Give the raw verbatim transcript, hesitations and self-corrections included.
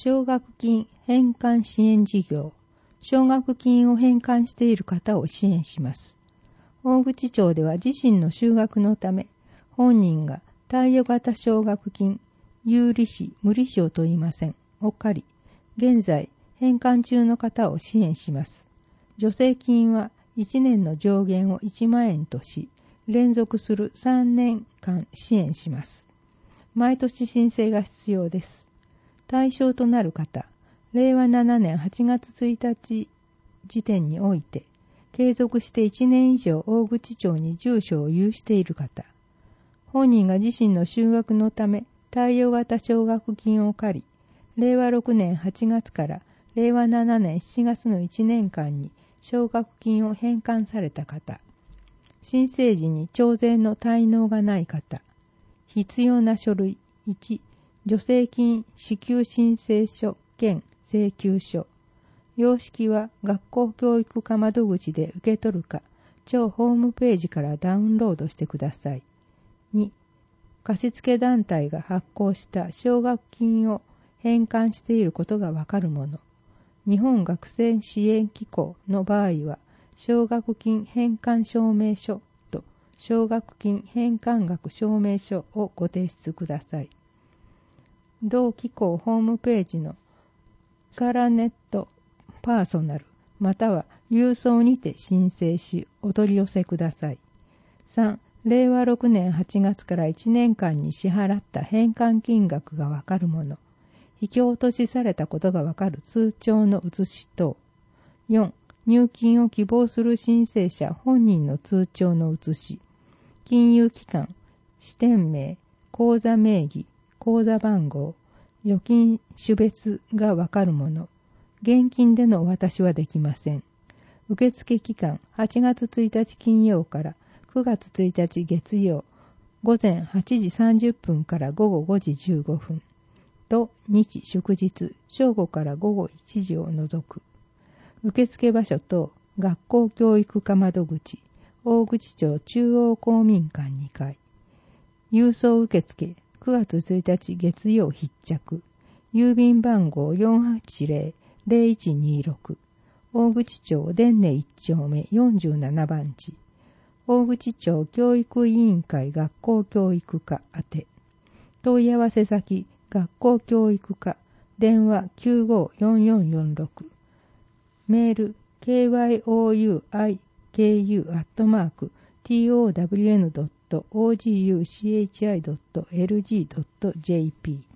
奨学金返還支援事業、奨学金を返還している方を支援します。大口町では自身の修学のため、本人が貸与型奨学金、有利子、無利子を問いません。を借り、現在返還中の方を支援します。助成金はいちねんの上限をいちまんえんとし、連続するさんねんかん支援します。毎年申請が必要です。対象となる方、れいわななねんはちがつついたち時点において、継続していちねん以上大口町に住所を有している方、本人が自身の修学のため、貸与型奨学金を借り、れいわろくねんはちがつかられいわななねんしちがつのいちねんかんに奨学金を返還された方、申請時に徴税の滞納がない方、必要な書類いち、助成金支給申請書兼請求書。様式は学校教育課窓口で受け取るか、町ホームページからダウンロードしてください。に、貸付団体が発行した奨学金を返還していることがわかるもの。日本学生支援機構の場合は、奨学金返還証明書と奨学金返還額証明書をご提出ください。同機構ホームページのサラネットパーソナルまたは郵送にて申請しお取り寄せください。さん、れいわろくねんはちがつからいちねんかんに支払った返還金額がわかるもの。引き落としされたことがわかる通帳の写し等。よん、入金を希望する申請者本人の通帳の写し。金融機関、支店名、口座名義、口座番号、預金種別がわかるもの。現金でのお渡しはできません。受付期間はちがつついたち金曜からくがつついたち月曜、午前はちじさんじゅっぷんから午後ごじじゅうごふんと日祝日正午から午後いちじを除く。受付場所と学校教育課窓口、大口町中央公民館にかい。郵送受付くがつついたち月曜必着。郵便番号 よんはちぜろぜろいちにろく。大口町伝根いっちょうめよんじゅうななばんち。大口町教育委員会学校教育課宛て。問い合わせ先学校教育課電話きゅうごよんよんよんろく。メール ケーワイオーユーアイケーユー アットマーク ティーオーダブリューエヌドットオージーユーシーエイチアイドットエルジードットジェーピー